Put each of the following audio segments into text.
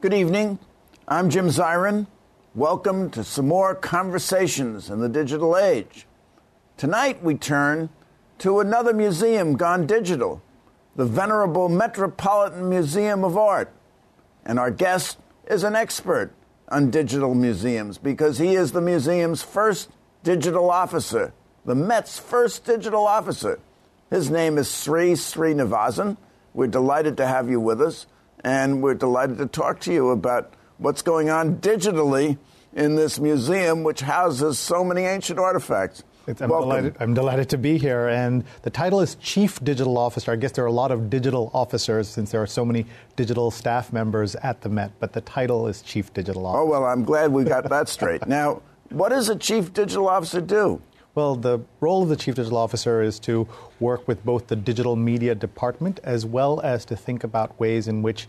Good evening. I'm Jim Zirin. Welcome to some more conversations in the digital age. Tonight we turn to another museum gone digital, the venerable Metropolitan Museum of Art. And our guest is an expert on digital museums because he is the museum's first digital officer, the Met's first digital officer. His name is Sri Srinivasan. We're delighted to have you with us, and we're delighted to talk to you about what's going on digitally in this museum, which houses so many ancient artifacts. I'm delighted to be here, and the title is Chief Digital Officer. I guess there are a lot of digital officers since there are so many digital staff members at the Met, but the title is Chief Digital Officer. Oh, well, I'm glad we got that straight. Now, what does a Chief Digital Officer do? Well, the role of the Chief Digital Officer is to work with both the digital media department as well as to think about ways in which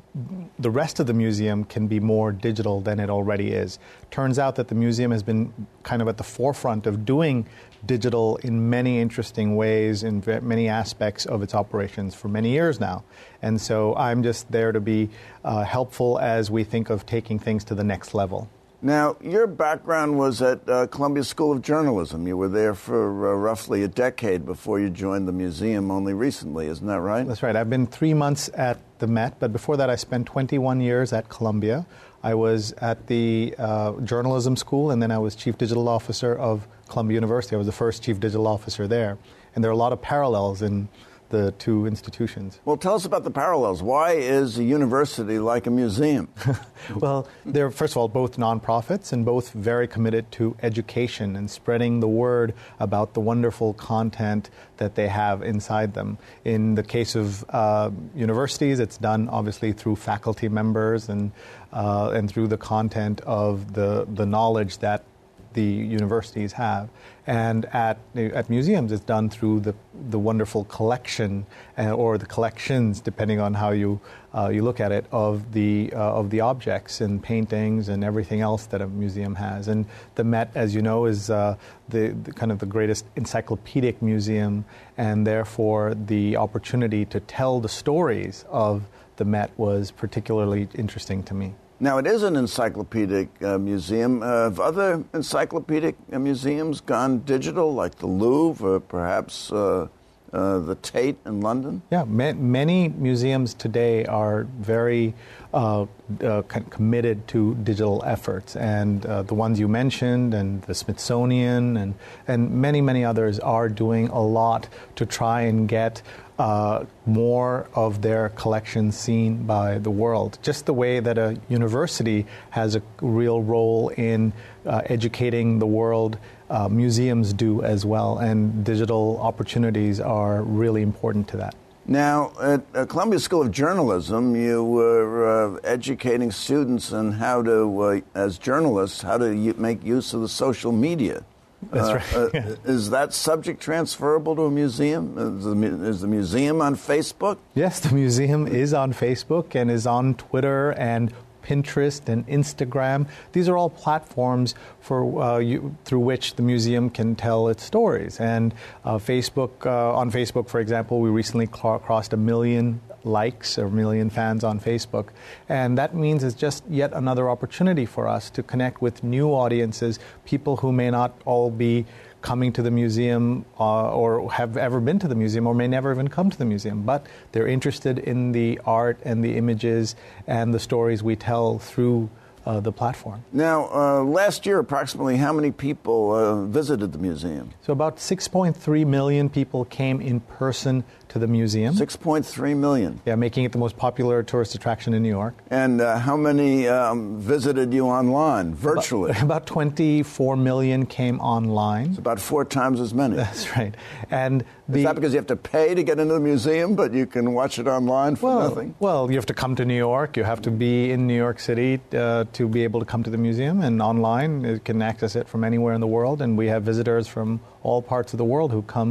the rest of the museum can be more digital than it already is. Turns out that the museum has been kind of at the forefront of doing digital in many interesting ways in many aspects of its operations for many years now. And so I'm just there to be helpful as we think of taking things to the next level. Now, your background was at Columbia School of Journalism. You were there for roughly a decade before you joined the museum only recently, isn't that right? That's right. I've been 3 months at the Met, but before that I spent 21 years at Columbia. I was at the journalism school, and then I was Chief Digital Officer of Columbia University. I was the first Chief Digital Officer there. And there are a lot of parallels in the two institutions. Well, tell us about the parallels. Why is a university like a museum? Well, they're, first of all, both nonprofits and both very committed to education and spreading the word about the wonderful content that they have inside them. In the case of universities, it's done obviously through faculty members and through the content of the knowledge that the universities have. And at museums, it's done through the wonderful collection or the collections, depending on how you look at it, of the objects and paintings and everything else that a museum has. And the Met, as you know, is the kind of the greatest encyclopedic museum, and therefore the opportunity to tell the stories of the Met was particularly interesting to me. Now, it is an encyclopedic museum. Have other encyclopedic museums gone digital, like the Louvre or perhaps the Tate in London? Yeah, many museums today are very committed to digital efforts. And the ones you mentioned, and the Smithsonian, and many, many others are doing a lot to try and get more of their collections seen by the world. Just the way that a university has a real role in educating the world, museums do as well, and digital opportunities are really important to that. Now, at Columbia School of Journalism, you were educating students on how to, as journalists, how to make use of the social media. That's right. Yeah. Is that subject transferable to a museum? Is the museum on Facebook? Yes, the museum is on Facebook and is on Twitter and Pinterest and Instagram. These are all platforms for through which the museum can tell its stories. And on Facebook, for example, we recently crossed 1 million likes or 1 million fans on Facebook. And that means it's just yet another opportunity for us to connect with new audiences, people who may not all be coming to the museum or have ever been to the museum or may never even come to the museum, but they're interested in the art and the images and the stories we tell through the platform. Now, last year, approximately how many people visited the museum? So about 6.3 million people came in person to the museum. 6.3 million? Yeah, making it the most popular tourist attraction in New York. And how many visited you online, virtually? About 24 million came online. It's about 4 times as many. That's right. And is that because you have to pay to get into the museum, but you can watch it online for nothing? Well, you have to come to New York. You have to be in New York City to be able to come to the museum, and online you can access it from anywhere in the world. And we have visitors from all parts of the world who come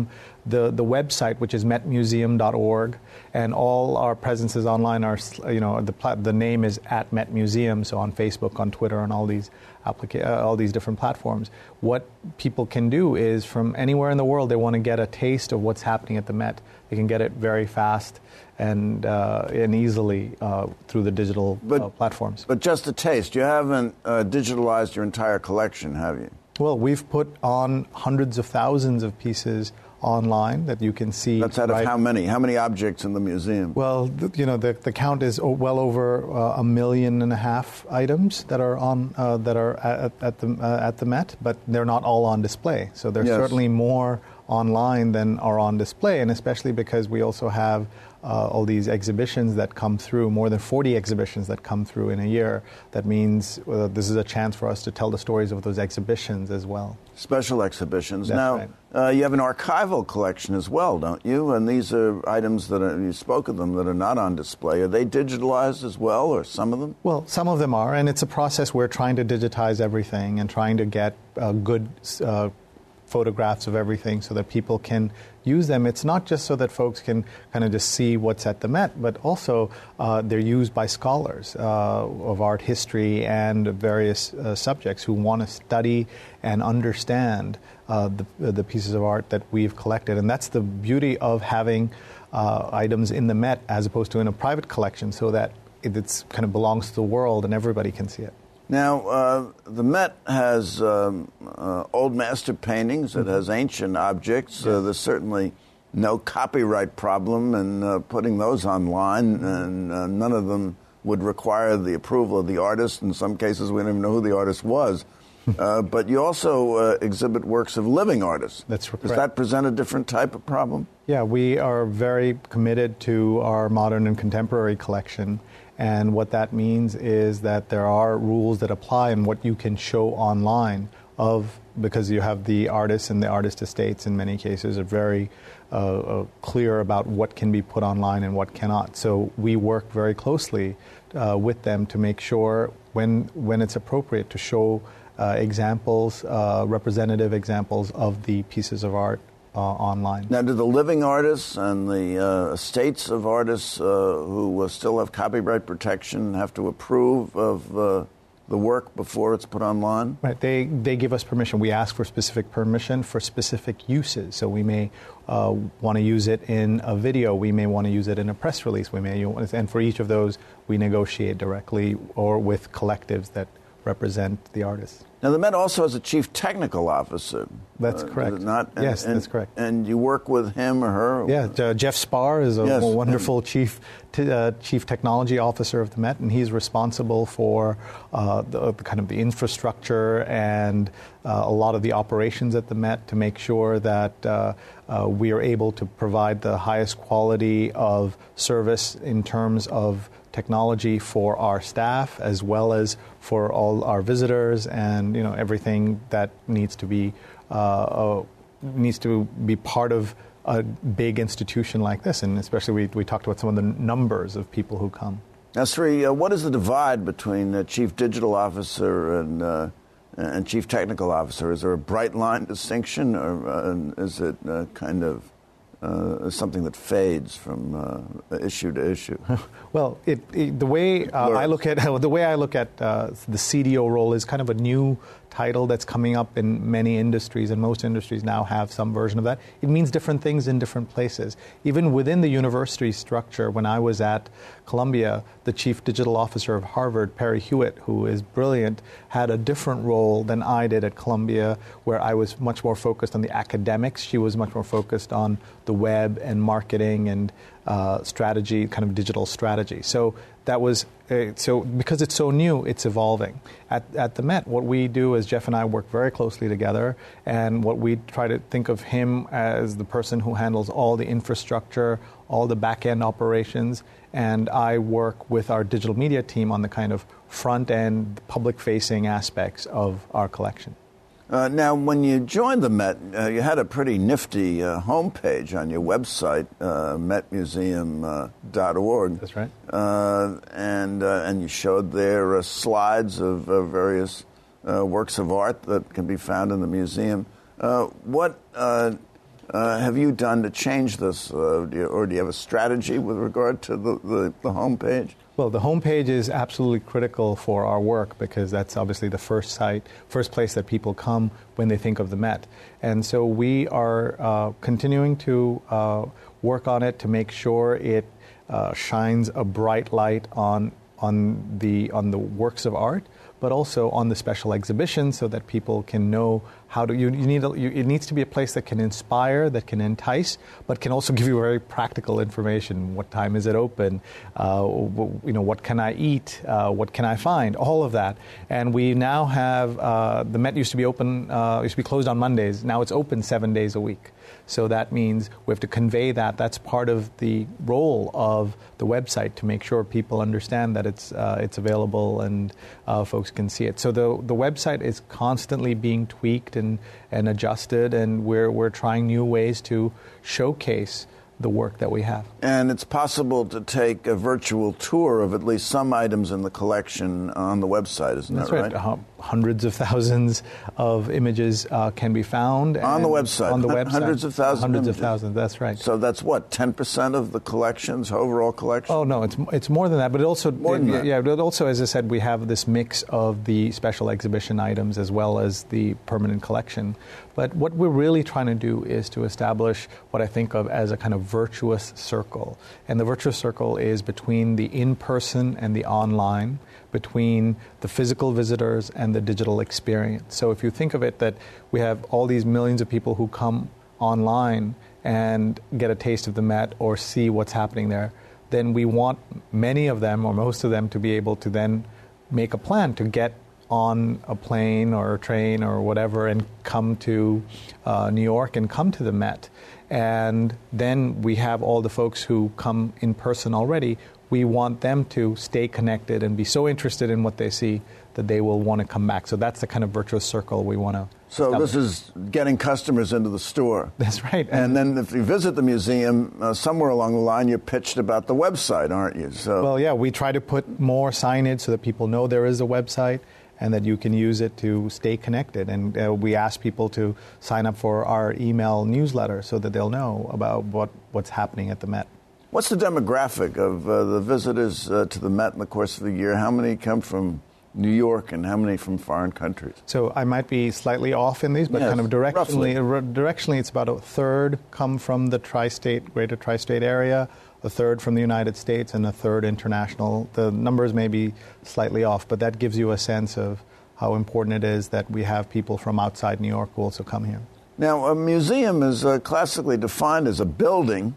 the website, which is metmuseum.org, and all our presences online are, the name is at Met Museum, so on Facebook, on Twitter, on all these different platforms. What people can do is, from anywhere in the world, they want to get a taste of what's happening at the Met. They can get it very fast and easily through the digital platforms. But just a taste. You haven't digitalized your entire collection, have you? Well, we've put on hundreds of thousands of pieces online that you can see. That's out of how many? How many objects in the museum? Well, the count is well over 1.5 million items that are on at the Met, but they're not all on display. So there's certainly more online than are on display, and especially because we also have all these exhibitions that come through, more than 40 exhibitions that come through in a year. That means this is a chance for us to tell the stories of those exhibitions as well. Special exhibitions. That's now, right. You have an archival collection as well, don't you? And these are items you spoke of them, that are not on display. Are they digitalized as well, or some of them? Well, some of them are, and it's a process. We're trying to digitize everything and trying to get good photographs of everything so that people can use them. It's not just so that folks can kind of just see what's at the Met, but also they're used by scholars of art history and various subjects who want to study and understand the pieces of art that we've collected. And that's the beauty of having items in the Met as opposed to in a private collection, so that it kind of belongs to the world and everybody can see it. Now, the Met has old master paintings. It has ancient objects. There's certainly no copyright problem in putting those online, and none of them would require the approval of the artist. In some cases, we don't even know who the artist was. But you also exhibit works of living artists. That's correct. Does that present a different type of problem? Yeah, we are very committed to our modern and contemporary collection. And what that means is that there are rules that apply in what you can show online because you have the artists and the artist estates in many cases are very clear about what can be put online and what cannot. So we work very closely with them to make sure when it's appropriate to show examples, representative examples of the pieces of art online. Now, do the living artists and the estates of artists who still have copyright protection have to approve of the work before it's put online? Right. They give us permission. We ask for specific permission for specific uses. So we may want to use it in a video. We may want to use it in a press release. And for each of those, we negotiate directly or with collectives that represent the artists. Now, the Met also has a chief technical officer. That's correct. Yes, that's correct. And you work with him or her? Yeah, Jeff Spar is a wonderful chief technology officer of the Met, and he's responsible for the infrastructure and a lot of the operations at the Met to make sure that we are able to provide the highest quality of service in terms of technology for our staff as well as for all our visitors, and everything that needs to be part of a big institution like this. And especially we talked about some of the numbers of people who come. Now, Sri, what is the divide between Chief Digital Officer and Chief Technical Officer? Is there a bright line distinction, or is it something that fades from issue to issue? Well, the way I look at the CDO role is kind of a new title that's coming up in many industries, and most industries now have some version of that. It means different things in different places. Even within the university structure, when I was at Columbia, the Chief Digital Officer of Harvard, Perry Hewitt, who is brilliant, had a different role than I did at Columbia, where I was much more focused on the academics. She was much more focused on the web and marketing and strategy, kind of digital strategy. So that was because it's so new, it's evolving. At the Met, what we do is Jeff and I work very closely together, and what we try to think of him as the person who handles all the infrastructure, all the back-end operations, and I work with our digital media team on the kind of front-end, public-facing aspects of our collection. Now, when you joined the Met, you had a pretty nifty homepage on your website, metmuseum.org. That's right. And you showed there slides of various works of art that can be found in the museum. What have you done to change this, or do you have a strategy with regard to the homepage? Well, the homepage is absolutely critical for our work because that's obviously the first place that people come when they think of the Met. And so we are continuing to work on it to make sure it shines a bright light on the works of art, but also on the special exhibitions so that people can know how to. It needs to be a place that can inspire, that can entice, but can also give you very practical information. What time is it open? What can I eat? What can I find? All of that. And we now have the Met used to be open, used to be closed on Mondays. Now it's open 7 days a week. So that means we have to convey that. That's part of the role of the website to make sure people understand that it's available and folks can see it. So the website is constantly being tweaked and adjusted, and we're trying new ways to showcase the work that we have. And it's possible to take a virtual tour of at least some items in the collection on the website, isn't that right? That's right. Hundreds of thousands of images can be found. On the website? On the website. Hundreds of thousands Hundreds of images. of thousands, that's right. So that's what, 10% of the collection's overall collection? Oh, no, it's more than that. But it also, more than that. Yeah, but also, as I said, we have this mix of the special exhibition items as well as the permanent collection. But what we're really trying to do is to establish what I think of as a kind of virtuous circle. And the virtuous circle is between the in-person and the online, between the physical visitors and the digital experience. So if you think of it that we have all these millions of people who come online and get a taste of the Met or see what's happening there, then we want many of them or most of them to be able to then make a plan to get on a plane or a train or whatever and come to New York and come to the Met. And then we have all the folks who come in person already. We want them to stay connected and be so interested in what they see that they will want to come back. So that's the kind of virtuous circle we want to establish. This is getting customers into the store. That's right. And then if you visit the museum, somewhere along the line you pitched about the website, aren't you? Well, yeah, we try to put more signage so that people know there is a website and that you can use it to stay connected. And we ask people to sign up for our email newsletter so that they'll know about what's happening at the Met. What's the demographic of the visitors to the Met in the course of the year? How many come from New York and how many from foreign countries? So I might be slightly off in these, but yes, kind of directionally it's about a third come from the greater tri-state area, a third from the United States, and a third international. The numbers may be slightly off, but that gives you a sense of how important it is that we have people from outside New York who also come here. Now, a museum is classically defined as a building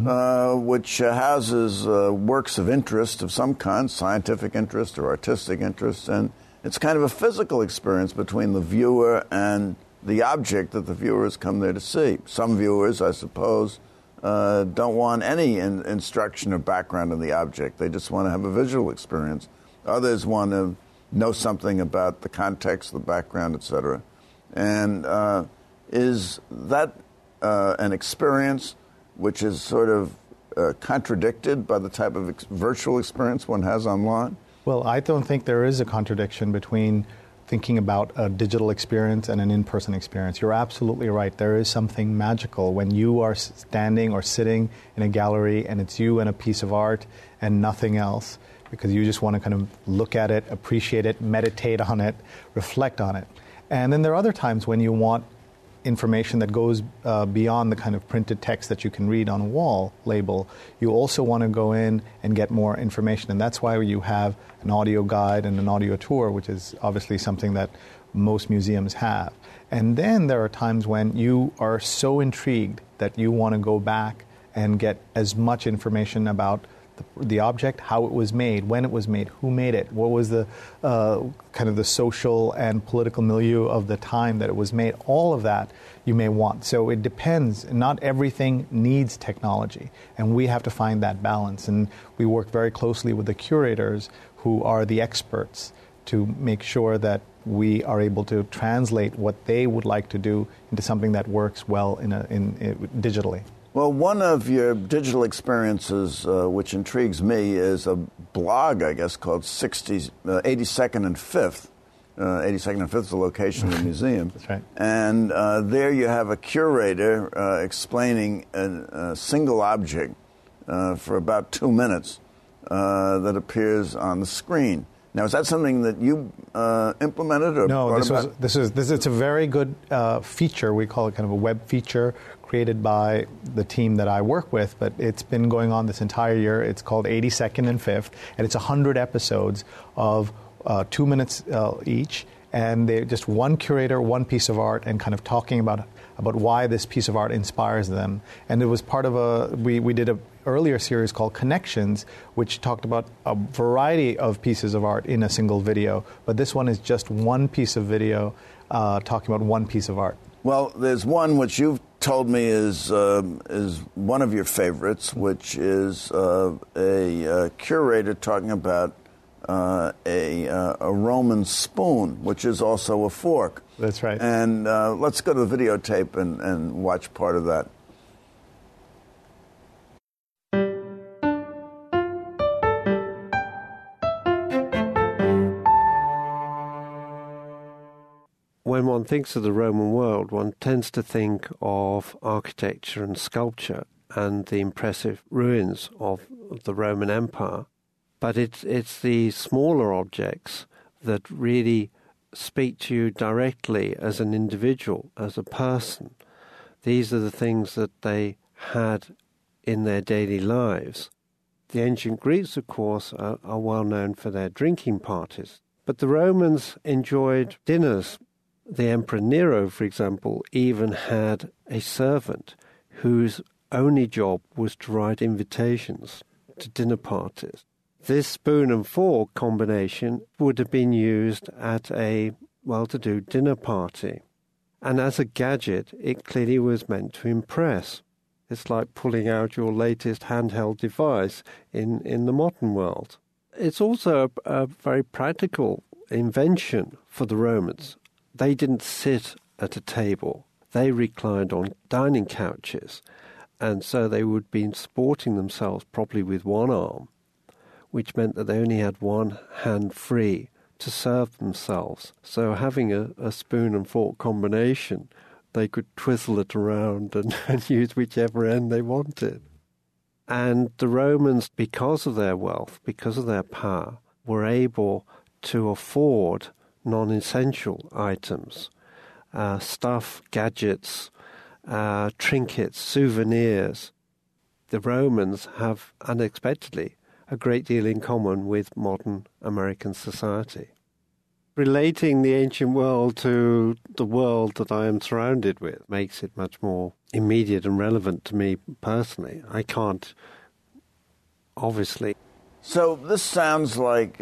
which houses works of interest of some kind, scientific interest or artistic interest, and it's kind of a physical experience between the viewer and the object that the viewers come there to see. Some viewers, I suppose, don't want any instruction or background on the object. They just want to have a visual experience. Others want to know something about the context, the background, etc. And is that an experience which is sort of contradicted by the type of virtual experience one has online? Well, I don't think there is a contradiction between thinking about a digital experience and an in-person experience. You're absolutely right. There is something magical when you are standing or sitting in a gallery and it's you and a piece of art and nothing else, because you just want to kind of look at it, appreciate it, meditate on it, reflect on it. And then there are other times when you want information that goes beyond the kind of printed text that you can read on a wall label. You also want to go in and get more information, and that's why you have an audio guide and an audio tour, which is obviously something that most museums have. And then there are times when you are so intrigued that you want to go back and get as much information about the object, how it was made, when it was made, who made it, what was the kind of the social and political milieu of the time that it was made. All of that you may want. So it depends. Not everything needs technology, and we have to find that balance. And we work very closely with the curators who are the experts to make sure that we are able to translate what they would like to do into something that works well digitally. Well, one of your digital experiences, which intrigues me, is a blog, I guess, called 82nd and 5th. 82nd and 5th is the location of the museum. That's right. And there you have a curator explaining a single object for about 2 minutes that appears on the screen. Now, is that something that you implemented or no? brought This is it's a very good feature. We call it kind of a web feature created by the team that I work with. But it's been going on this entire year. It's called 82nd and 5th, and it's 100 episodes of 2 minutes each. And they're just one curator, one piece of art, and kind of talking about why this piece of art inspires them. And it was part of we did a earlier series called Connections, which talked about a variety of pieces of art in a single video. But this one is just one piece of video talking about one piece of art. Well, there's one which you've told me is one of your favorites, which is a curator talking about a Roman spoon, which is also a fork. That's right. And let's go to the videotape and watch part of that. When one thinks of the Roman world, one tends to think of architecture and sculpture and the impressive ruins of the Roman Empire. But it's the smaller objects that really speak to you directly as an individual, as a person. These are the things that they had in their daily lives. The ancient Greeks, of course, are well known for their drinking parties. But the Romans enjoyed dinners. The Emperor Nero, for example, even had a servant whose only job was to write invitations to dinner parties. This spoon and fork combination would have been used at a well-to-do dinner party. And as a gadget, it clearly was meant to impress. It's like pulling out your latest handheld device in the modern world. It's also a very practical invention for the Romans. They didn't sit at a table. They reclined on dining couches, and so they would be supporting themselves probably with one arm, which meant that they only had one hand free to serve themselves. So having a spoon and fork combination, they could twizzle it around and use whichever end they wanted. And the Romans, because of their wealth, because of their power, were able to afford non-essential items, stuff, gadgets, trinkets, souvenirs. The Romans have unexpectedly a great deal in common with modern American society. Relating the ancient world to the world that I am surrounded with makes it much more immediate and relevant to me personally. I can't, obviously. So this sounds like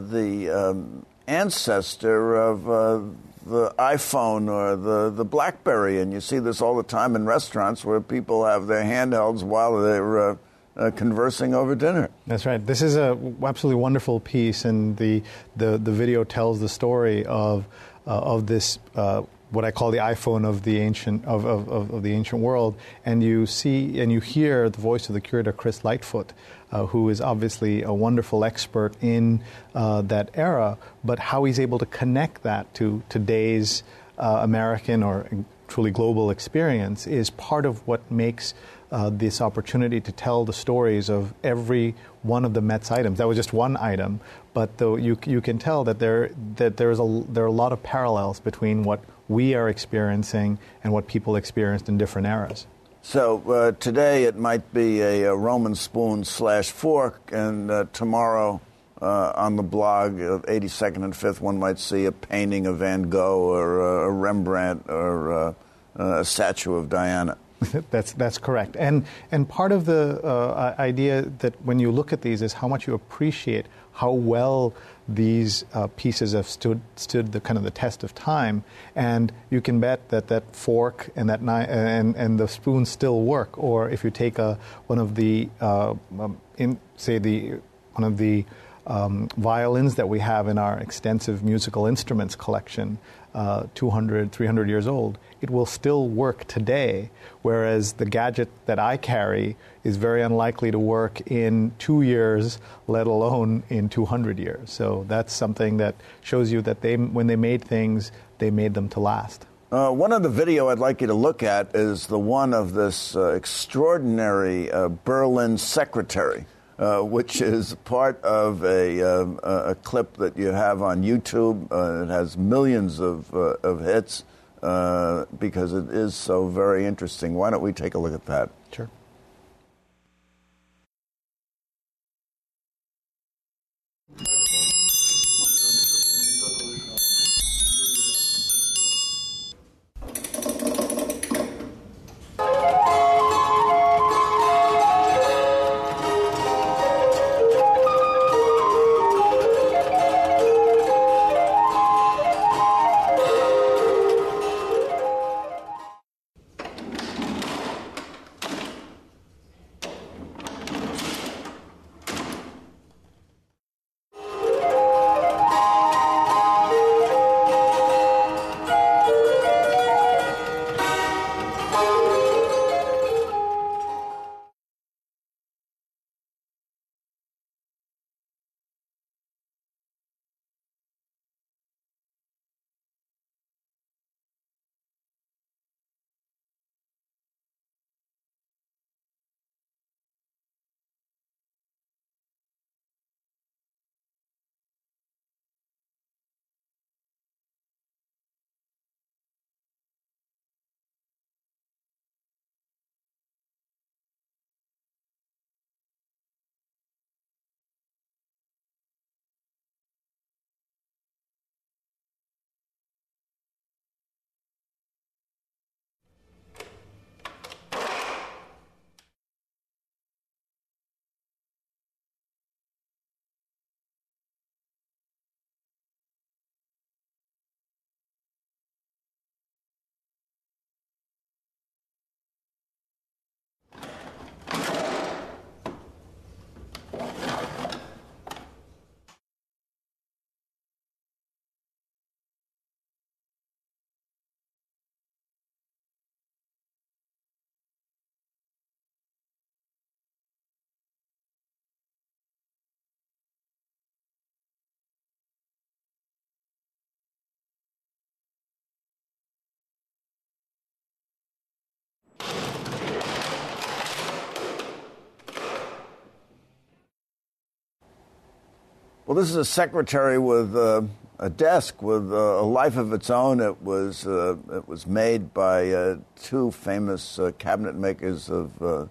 the ancestor of the iPhone or the BlackBerry, and you see this all the time in restaurants where people have their handhelds while they're conversing over dinner. That's right. This is a absolutely wonderful piece, and the video tells the story of this what I call the iPhone of the ancient of the ancient world. And you see and you hear the voice of the curator Chris Lightfoot, who is obviously a wonderful expert in that era, but how he's able to connect that to today's American or truly global experience is part of what makes this opportunity to tell the stories of every one of the Met's items. That was just one item, but though you can tell that there are a lot of parallels between what we are experiencing and what people experienced in different eras. So today it might be a Roman spoon / fork, and tomorrow on the blog of 82nd and 5th one might see a painting of Van Gogh or a Rembrandt or a statue of Diana. That's correct. And part of the idea that when you look at these is how much you appreciate how well these pieces have stood the kind of the test of time, and you can bet that fork and that knife and the spoon still work. Or if you take one of the violins that we have in our extensive musical instruments collection, 200, 300 years old, it will still work today, whereas the gadget that I carry is very unlikely to work in 2 years, let alone in 200 years. So that's something that shows you that when they made things, they made them to last. One of the video I'd like you to look at is the one of this extraordinary Berlin secretary, which is part of a clip that you have on YouTube. It has millions of hits because it is so very interesting. Why don't we take a look at that? Sure. Well, this is a secretary with a desk with a life of its own. It was made by two famous cabinet makers of the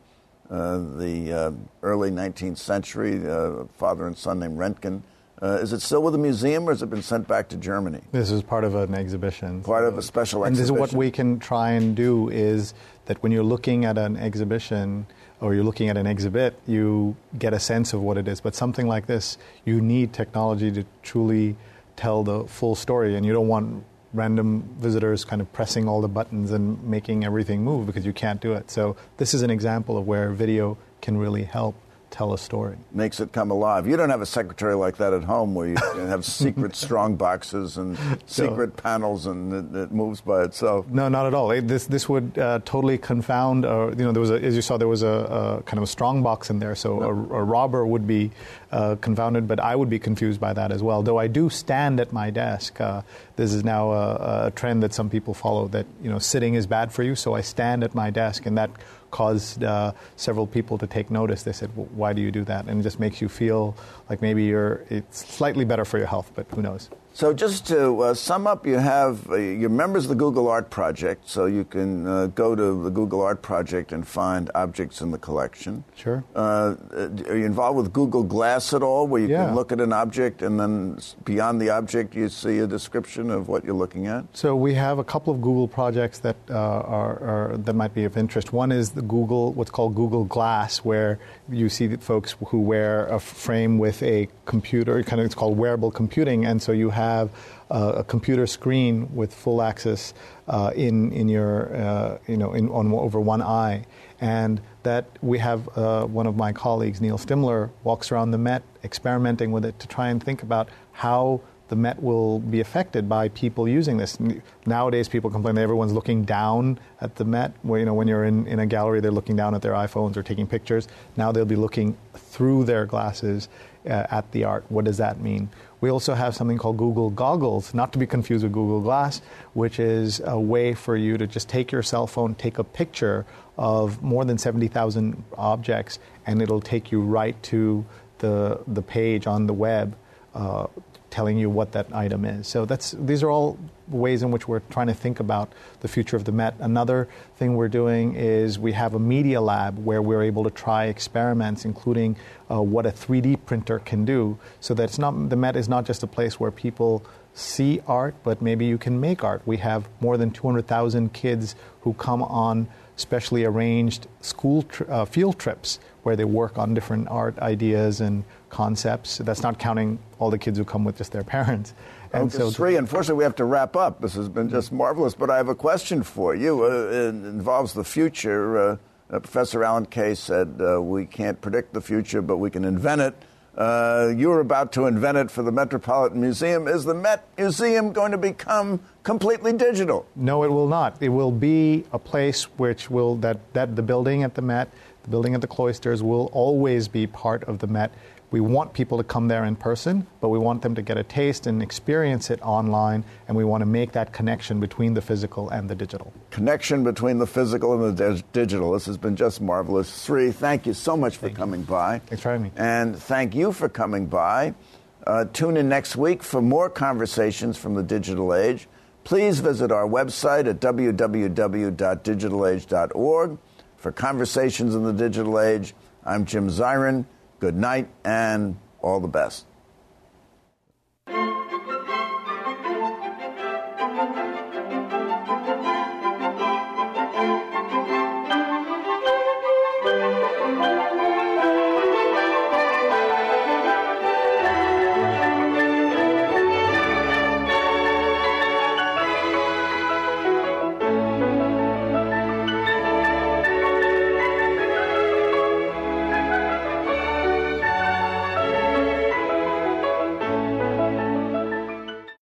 early 19th century, father and son named Röntgen. Is it still with the museum, or has it been sent back to Germany? This is part of an exhibition. Part of a special exhibition. And this is what we can try and do, is that when you're looking at an exhibition or you're looking at an exhibit, you get a sense of what it is. But something like this, you need technology to truly tell the full story, and you don't want random visitors kind of pressing all the buttons and making everything move, because you can't do it. So this is an example of where video can really help tell a story. Makes it come alive. You don't have a secretary like that at home where you have secret strong boxes and secret panels and it moves by itself. No, not at all. This would totally confound. There was as you saw, there was a kind of a strong box in there, so a robber would be confounded, but I would be confused by that as well. Though I do stand at my desk. This is now a trend that some people follow, that sitting is bad for you, so I stand at my desk, and that caused several people to take notice. They said, well, why do you do that? And it just makes you feel like maybe it's slightly better for your health, but who knows? So just to sum up, you have you're members of the Google Art Project, so you can go to the Google Art Project and find objects in the collection. Sure. Are you involved with Google Glass at all, where you can look at an object and then beyond the object you see a description of what you're looking at? So we have a couple of Google projects that that might be of interest. One is what's called Google Glass, where you see folks who wear a frame with a computer. It's called wearable computing, and so you have have a computer screen with full access in your on over one eye, and that we have one of my colleagues, Neil Stimler, walks around the Met experimenting with it to try and think about how the Met will be affected by people using this. Nowadays, people complain that everyone's looking down at the Met. Where, when you're in a gallery, they're looking down at their iPhones or taking pictures. Now they'll be looking through their glasses at the art. What does that mean? We also have something called Google Goggles, not to be confused with Google Glass, which is a way for you to just take your cell phone, take a picture of more than 70,000 objects, and it'll take you right to the page on the web telling you what that item is. So these are all ways in which we're trying to think about the future of the Met. Another thing we're doing is we have a media lab where we're able to try experiments, including what a 3D printer can do, so that the Met is not just a place where people see art, but maybe you can make art. We have more than 200,000 kids who come on specially arranged school field trips where they work on different art ideas and concepts. That's not counting all the kids who come with just their parents. And so, Sri, unfortunately, we have to wrap up. This has been just marvelous, but I have a question for you. It involves the future. Professor Alan Kay said we can't predict the future, but we can invent it. You're about to invent it for the Metropolitan Museum. Is the Met Museum going to become completely digital? No, it will not. It will be a place which will, that the building at the Met, the building at the Cloisters will always be part of the Met. We want people to come there in person, but we want them to get a taste and experience it online, and we want to make that connection between the physical and the digital. Connection between the physical and the digital. This has been just marvelous. Sri, thank you so much for coming by. Thanks for having me. And thank you for coming by. Tune in next week for more conversations from the digital age. Please visit our website at www.digitalage.org. For Conversations in the Digital Age, I'm Jim Zirin. Good night and all the best.